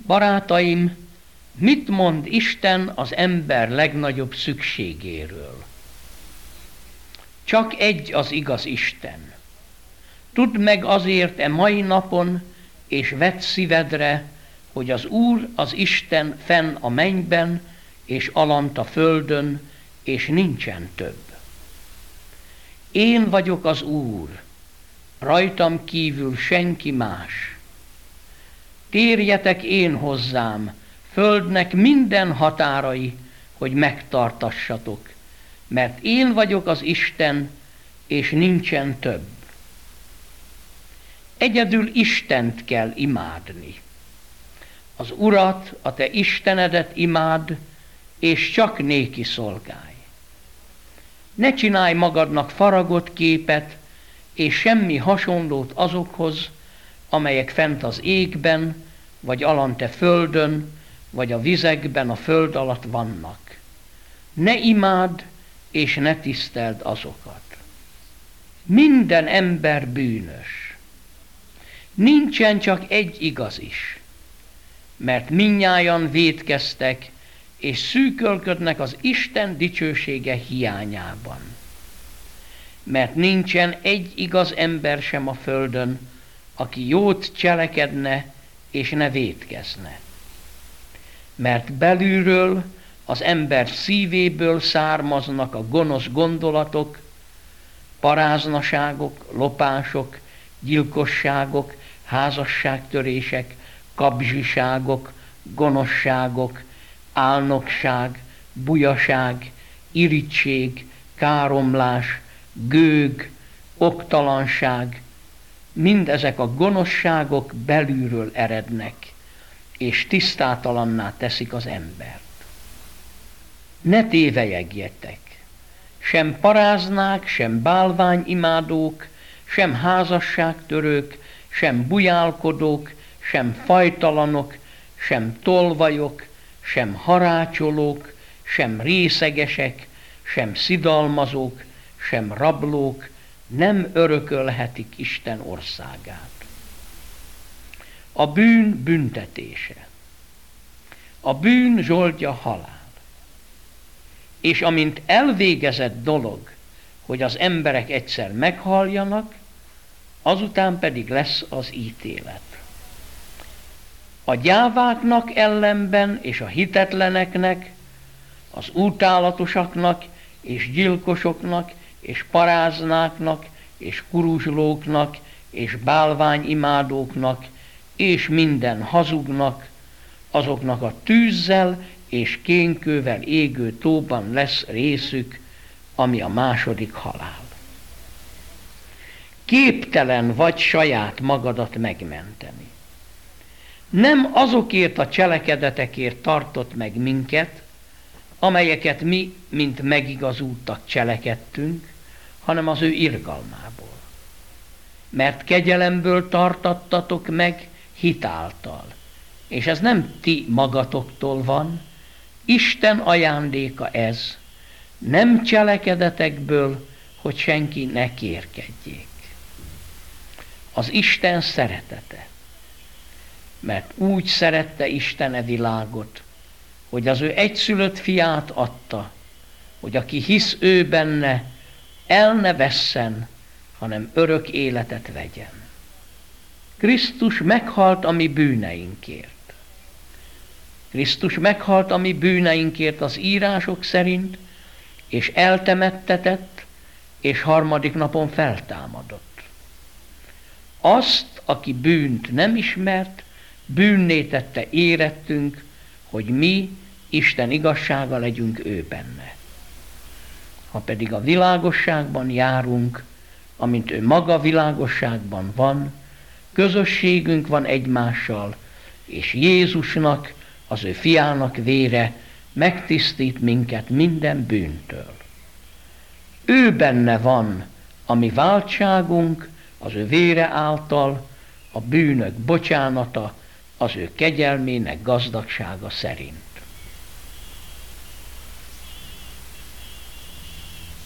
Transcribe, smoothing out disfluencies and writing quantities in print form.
Barátaim, mit mond Isten az ember legnagyobb szükségéről? Csak egy az igaz Isten. Tudd meg azért e mai napon, és vedd szívedre, hogy az Úr az Isten fenn a mennyben, és alant a földön, és nincsen több. Én vagyok az Úr, rajtam kívül senki más. Térjetek én hozzám, földnek minden határai, hogy megtartassatok, mert én vagyok az Isten, és nincsen több. Egyedül Istent kell imádni. Az Urat, a te Istenedet imádd, és csak néki szolgálj. Ne csinálj magadnak faragott képet, és semmi hasonlót azokhoz, amelyek fent az égben, vagy alante földön, vagy a vizekben a föld alatt vannak. Ne imádd, és ne tiszteld azokat. Minden ember bűnös. Nincsen csak egy igaz is, mert mindnyájan vétkeztek, és szűkölködnek az Isten dicsősége hiányában. Mert nincsen egy igaz ember sem a földön, aki jót cselekedne, és ne vétkezne. Mert belülről, az ember szívéből származnak a gonosz gondolatok, paráznaságok, lopások, gyilkosságok, házasságtörések, kabzsiságok, gonoszságok, álnokság, bujaság, irigység, káromlás, gőg, oktalanság, mindezek a gonoszságok belülről erednek, és tisztátalanná teszik az embert. Ne tévelyegjetek, sem paráznák, sem bálványimádók, sem házasságtörők, sem bujálkodók, sem fajtalanok, sem tolvajok, sem harácsolók, sem részegesek, sem szidalmazók, sem rablók nem örökölhetik Isten országát. A bűn büntetése. A bűn zsoldja halál. És amint elvégezett dolog, hogy az emberek egyszer meghaljanak, azután pedig lesz az ítélet. A gyáváknak ellenben és a hitetleneknek, az utálatosaknak és gyilkosoknak és paráznáknak és kuruzslóknak és bálványimádóknak és minden hazugnak, azoknak a tűzzel és kénkővel égő tóban lesz részük, ami a második halál. Képtelen vagy saját magadat megmenteni. Nem azokért a cselekedetekért tartott meg minket, amelyeket mi, mint megigazultak, cselekedtünk, hanem az ő irgalmából. Mert kegyelemből tartattatok meg hitáltal, és ez nem ti magatoktól van, Isten ajándéka ez, nem cselekedetekből, hogy senki ne kérkedjék. Az Isten szeretete, mert úgy szerette Isten e világot, hogy az ő egyszülött fiát adta, hogy aki hisz ő benne, el ne vesszen, hanem örök életet vegyen. Krisztus meghalt a mi bűneinkért. Krisztus meghalt a mi bűneinkért az írások szerint, és eltemettetett, és harmadik napon feltámadott. Azt, aki bűnt nem ismert, bűnné tette érettünk, hogy mi Isten igazsága legyünk ő benne. Ha pedig a világosságban járunk, amint ő maga világosságban van, közösségünk van egymással, és Jézusnak, az ő fiának vére megtisztít minket minden bűntől. Ő benne van a mi váltságunk, az ő vére által, a bűnök bocsánata, az ő kegyelmének gazdagsága szerint.